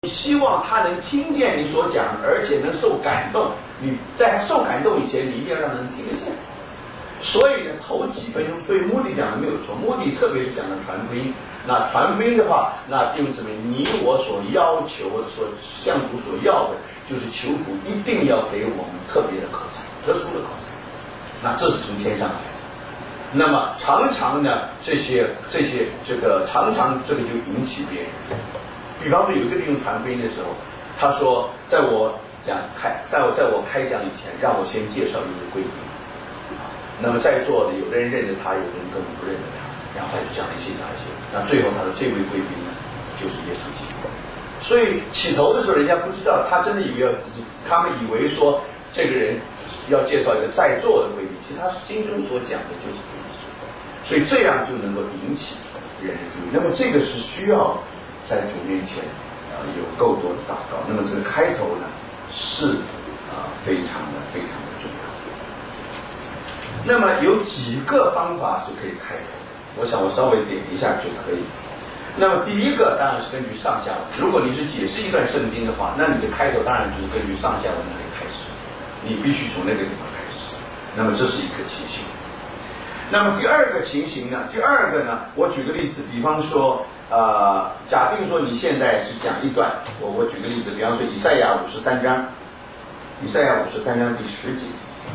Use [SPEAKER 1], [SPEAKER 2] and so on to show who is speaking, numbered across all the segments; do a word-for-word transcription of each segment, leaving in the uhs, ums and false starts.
[SPEAKER 1] 你希望他能听见你所讲，而且能受感动。你在受感动以前，你一定要让人听得见。所以呢，头几分钟，所以目的讲的没有错，目的特别是讲的传福音。那传福音的话，那弟兄姊妹，你我所要求、所向主所要的，就是求主一定要给我们特别的口才，特殊的口才。那这是从天上来的。那么常常呢，这些这些这个常常这个就引起别人。比方说，有一个弟兄传福音的时候，他说，在我讲开，在我在我开讲以前，让我先介绍一位贵宾。那么在座的有的人认得他，有的人根本不认得他，然后他就讲一些讲一些。那最后他说，这位贵宾呢，就是耶稣基督。所以起头的时候，人家不知道，他真的以为要，他们以为说这个人要介绍一个在座的贵宾，其实他心中所讲的就是主耶稣。所以这样就能够引起人的注意。那么这个是需要在主面前啊、呃、有够多的祷告。那么这个开头呢是啊、呃、非常的非常的重要。那么有几个方法是可以开头，我想我稍微点一下就可以。那么第一个当然是根据上下文，如果你是解释一段圣经的话，那你的开头当然就是根据上下文那里开始，你必须从那个地方开始。那么这是一个情形。那么第二个情形呢？第二个呢？我举个例子，比方说，呃，假定说你现在是讲一段，我我举个例子，比方说以赛亚五十三章，以赛亚五十三章第十节，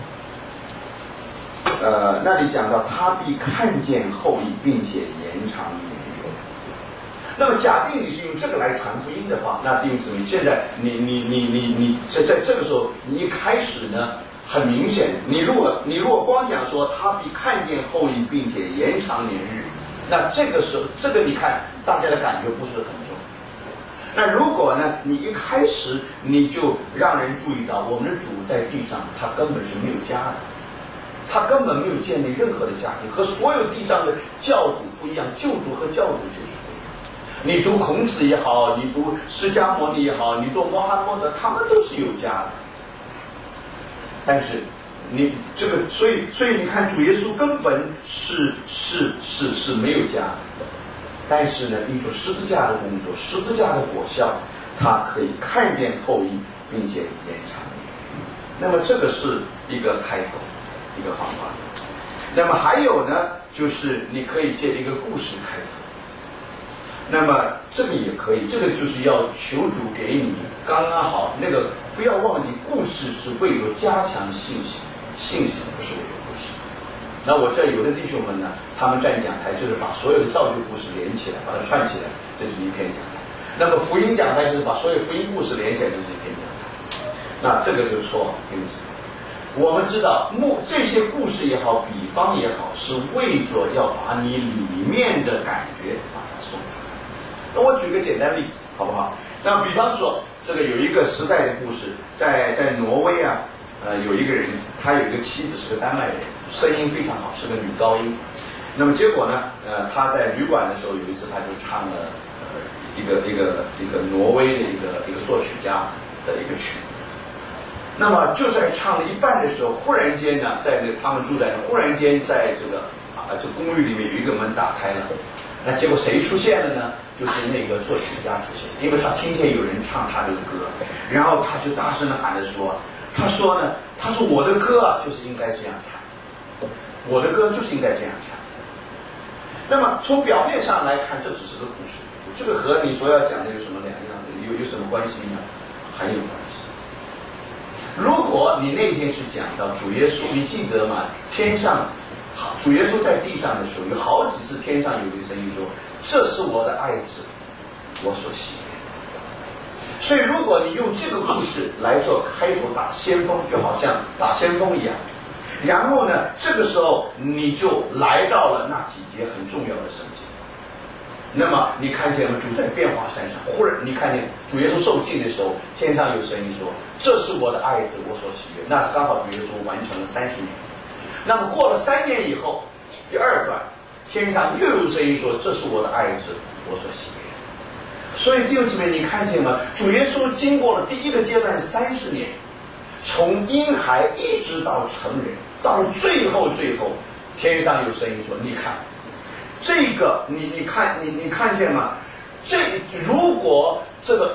[SPEAKER 1] 呃，那里讲到他必看见后裔，并且延长年日。那么假定你是用这个来传福音的话，那弟兄姊妹，现在你你你你你在在这个时候，你一开始呢？很明显，你如果你如果光讲说他必看见后裔，并且延长年日，那这个时候，这个你看大家的感觉不是很重。那如果呢，你一开始你就让人注意到，我们的主在地上，他根本是没有家的，他根本没有建立任何的家庭，和所有地上的教主不一样，救主和教主就是不一样。你读孔子也好，你读释迦牟尼也好，你读穆罕默德，他们都是有家的。但是，你这个，所以，所以你看，主耶稣根本是是是是没有家的，但是呢，因着十字架的工作，十字架的果效，他可以看见后裔，并且延长年日。那么这个是一个开头，一个方法。那么还有呢，就是你可以借一个故事开头。那么这个也可以，这个就是要求主给你刚刚好那个。不要忘记，故事是为了加强信心，信心不是为了故事。那我这有的弟兄们呢，他们站讲台就是把所有的造就故事连起来，把它串起来，这就是一篇讲台。那么福音讲台就是把所有福音故事连起来，就是一篇讲台。那这个就错了，对不对？我们知道，目这些故事也好，比方也好，是为着要把你里面的感觉把它送出来。那我举个简单例子，好不好？那比方说，这个有一个实在的故事，在在挪威啊，呃，有一个人，他有一个妻子是个丹麦人，声音非常好，是个女高音。那么结果呢，呃，他在旅馆的时候，有一次他就唱了呃一个一个一个挪威的一个一个作曲家的一个曲子。那么就在唱了一半的时候，忽然间呢，在那他们住在那，忽然间在这个啊这公寓里面有一个门打开了。那结果谁出现了呢？就是那个作曲家出现，因为他听见有人唱他这个歌，然后他就大声的喊着说：“他说呢，他说我的歌啊，就是应该这样唱，我的歌就是应该这样唱。”那么从表面上来看，这只是个故事，这个和你所要讲的有什么两样的？有有什么关系呢？很有关系。如果你那天是讲到主耶稣，你记得吗？天上。好，主耶稣在地上的时候，有好几次天上有一个声音说：“这是我的爱子，我所喜悦的。”所以，如果你用这个故事来做开头打先锋，就好像打先锋一样。然后呢，这个时候你就来到了那几节很重要的圣经。那么你看见了主在变化山上，忽然你看见主耶稣受尽的时候，天上有声音说：“这是我的爱子，我所喜悦。”那是刚好主耶稣完成了三十年。那么过了三年以后，第二段，天上又有声音说：“这是我的爱子，我所喜悦。”所以弟兄姊妹，你看见吗？主耶稣经过了第一个阶段三十年，从婴孩一直到成人，到了最后最后，天上有声音说：“你看，这个你你看你你看见吗？这如果这个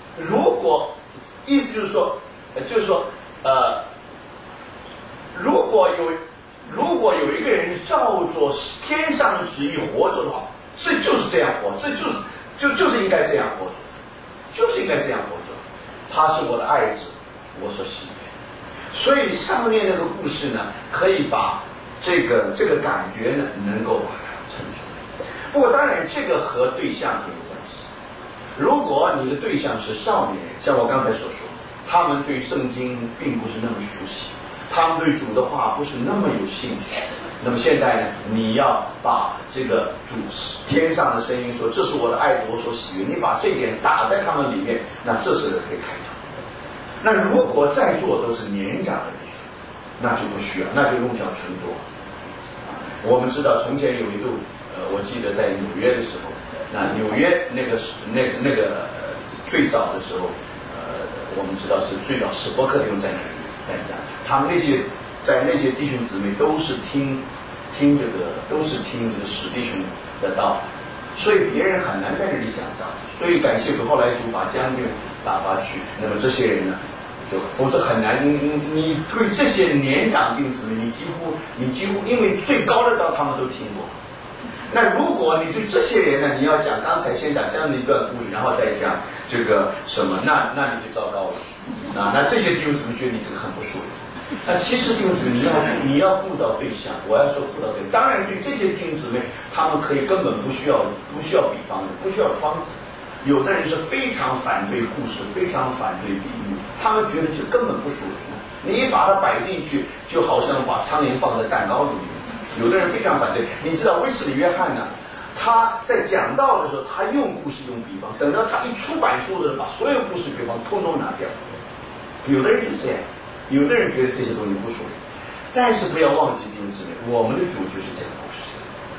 [SPEAKER 1] 如果意思就是说，呃，就是说，呃，如果有如果有一个人照着天上的旨意活着的话，这就是这样活，这就是就就是应该这样活着，就是应该这样活着。他是我的爱子，我所喜悦。所以上面那个故事呢，可以把这个这个感觉呢，能够把它撑出来。不过当然，这个和对象很有关系。如果你的对象是少年人，像我刚才所说，他们对圣经并不是那么熟悉，他们对主的话不是那么有兴趣。那么现在呢，你要把这个主天上的声音说：“这是我的爱子，我所喜悦。”你把这点打在他们里面，那这是可以开头。那如果在座都是年长的人士，那就不需要，那就用脚沉着。我们知道从前有一度，呃，我记得在纽约的时候，那纽约那个是那个那个、呃、最早的时候，呃，我们知道是最早史波克利用在那里在家，他们那些在那些弟兄姊妹都是听听这个都是听这个史弟兄的道，所以别人很难在这里讲道。所以感谢主，后来主把将军打发去，那么这些人呢，就否则很难。你你你对这些年长弟兄姊妹，你几乎你几乎因为最高的道他们都听过。那如果你对这些人呢，你要讲刚才先讲这样的一段故事，然后再讲这个什么，那那你就糟糕了。啊，那这些弟兄姊妹觉得你这个很不属灵。那其实弟兄姊妹，你要你要顾到对象，我要说顾到对象。当然，对这些弟兄姊妹，他们可以根本不需要不需要比方的，不需要窗子。有的人是非常反对故事，非常反对比喻，他们觉得这根本不属灵。你一把它摆进去，就好像把苍蝇放在蛋糕里面。有的人非常反对。你知道威斯理约翰呢？他在讲道的时候，他用故事用比方，等到他一出版书的时候，把所有故事比方通通拿掉。有的人就是这样。有的人觉得这些东西不属灵，但是不要忘记弟兄姊妹，我们的主就是讲故事。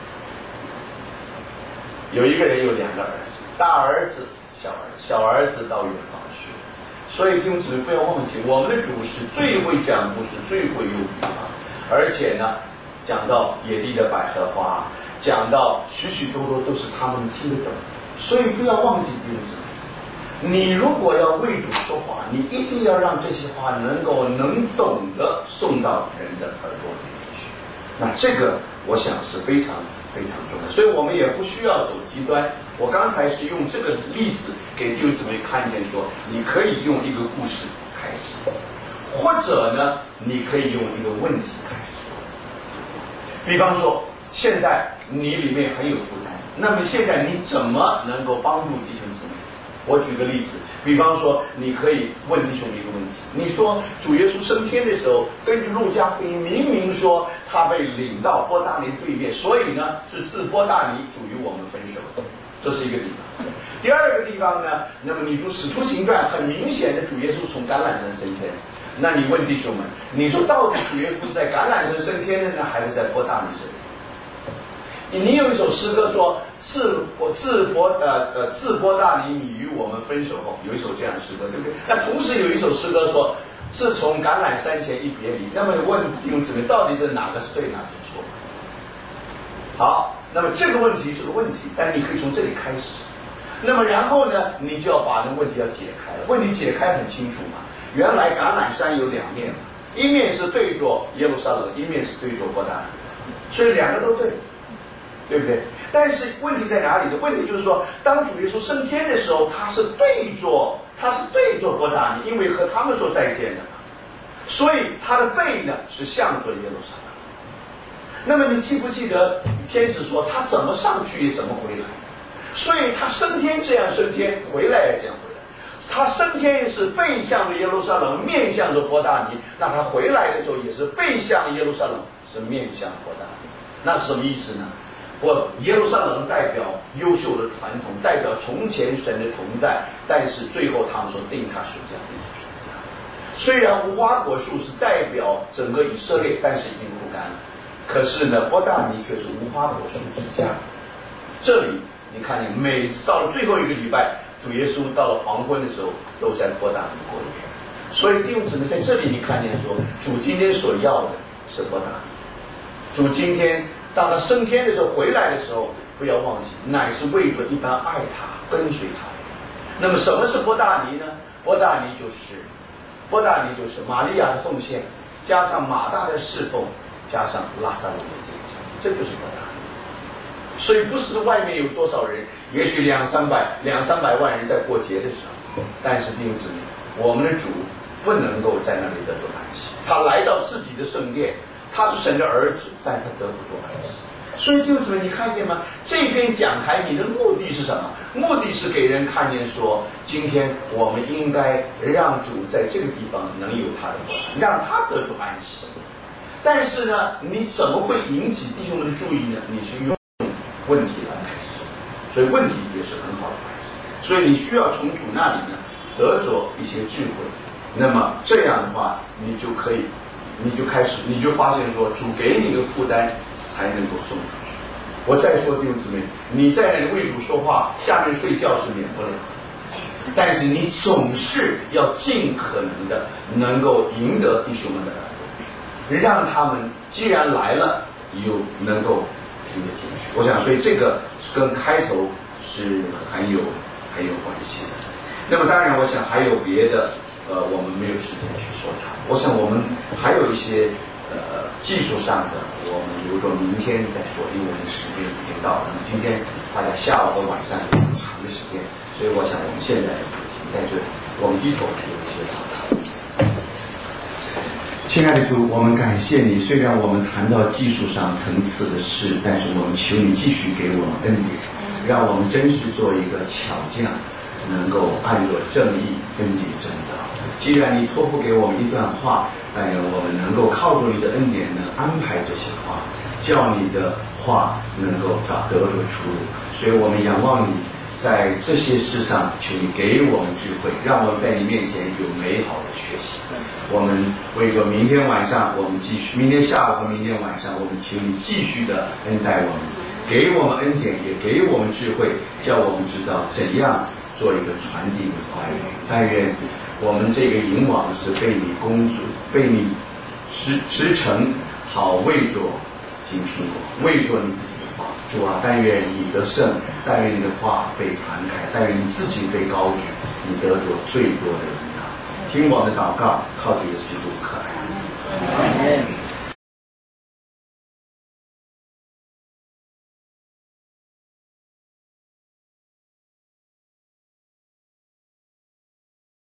[SPEAKER 1] 有一个人有两个儿子，大儿子、小儿子，小儿子到远方去。所以弟兄姊妹不要忘记，我们的主是最会讲故事，最会用比方，而且呢，讲到野地的百合花，讲到许许多多都是他们听得懂。所以不要忘记弟兄姊妹。你如果要为主说话，你一定要让这些话能够能懂得送到人的耳朵里面去。那这个我想是非常非常重要，所以我们也不需要走极端。我刚才是用这个例子给弟兄姊妹看见说，你可以用一个故事开始，或者呢，你可以用一个问题开始。比方说，现在你里面很有负担，那么现在你怎么能够帮助弟兄姊妹？我举个例子，比方说，你可以问弟兄一个问题：你说主耶稣升天的时候，根据路加福音明明说他被领到伯大尼对面，所以呢是自伯大尼主与我们分手，这是一个地方。第二个地方呢，那么你读使徒行传，很明显的主耶稣从橄榄山升天，那你问弟兄们，你说到底主耶稣是在橄榄山升天的呢，还是在伯大尼升天？你有一首诗歌说自自伯呃呃自伯大尼你与我们分手后，有一首这样的诗歌，对不对？那同时有一首诗歌说自从橄榄山前一别离。那么问弟兄姊妹，到底是哪个是对，哪个是错？好，那么这个问题是个问题，但你可以从这里开始。那么然后呢，你就要把那个问题要解开了。问题解开很清楚嘛，原来橄榄山有两面嘛，一面是对着耶路撒冷，一面是对着伯大尼，所以两个都对。对不对？但是问题在哪里呢？问题就是说，当主耶稣升天的时候，他是对着，他是对着伯大尼，因为和他们说再见的嘛，所以他的背呢是向着耶路撒冷。那么你记不记得天使说他怎么上去也怎么回来？所以他升天这样升天，回来也这样回来。他升天是背向着耶路撒冷，面向着伯大尼；那他回来的时候也是背向耶路撒冷，是面向伯大尼。那是什么意思呢？我耶路撒冷代表优秀的传统，代表从前神的同在，但是最后他们说定他是这样的十字架。虽然无花果树是代表整个以色列，但是已经枯干了。可是呢，伯大尼却是无花果树之家。这里你看见，每到了最后一个礼拜，主耶稣到了黄昏的时候，都在伯大尼过一遍。所以弟兄姊妹，在这里你看见说，主今天所要的是伯大尼。主今天当他升天的时候，回来的时候，不要忘记，乃是为着一般爱他、跟随他的人。 那么什么是伯大尼呢？伯大尼就是伯大尼就是玛利亚的奉献，加上马大的侍奉，加上拉萨路的见证，这就是伯大尼。所以不是外面有多少人，也许两三百两三百万人在过节的时候，但是弟兄姊妹，我们的主不能够在那里得着安息。他来到自己的圣殿，他是神的儿子，但他得不着安息。所以弟兄姊妹，你看见吗？这篇讲台你的目的是什么？目的是给人看见说，今天我们应该让主在这个地方能有他的国，让他得着安息。但是呢，你怎么会引起弟兄们的注意呢？你是用问题来开始，所以问题也是很好的开始。所以你需要从主那里呢得着一些智慧。那么这样的话，你就可以，你就开始，你就发现说，主给你的负担才能够送出去。我再说弟兄姊妹，你在那里为主说话，下面睡觉是免不了的，但是你总是要尽可能的能够赢得弟兄们的耳朵，让他们既然来了，又能够听得进去。我想，所以这个跟开头是很有很有关系的。那么当然，我想还有别的。呃，我们没有时间去说它。我想我们还有一些呃技术上的，我们比如说明天再说，因为我们时间已经到了。那么今天大家下午和晚上有很长的时间，所以我想我们现在就停在这里，我们低头有一些祷告。亲爱的主，我们感谢你。虽然我们谈到技术上层次的事，但是我们求你继续给我们恩典，让我们真是做一个巧匠，能够按着正义分解正道。既然你托付给我们一段话，但愿我们能够靠着你的恩典呢安排这些话，叫你的话能够找得着出路。所以我们仰望你，在这些事上，求你给我们智慧，让我们在你面前有美好的学习。我们为着明天晚上，我们继续，明天下午和明天晚上，我们求你继续的恩待我们，给我们恩典，也给我们智慧，叫我们知道怎样做一个传递的话语。但愿我们这个引网是被你公主，被你织织成，好为着金苹果，为着你自己的话。主啊，但愿你得胜，但愿你的话被传开，但愿你自己被高举，你得着最多的荣耀。听我们的祷告，靠主耶稣基督。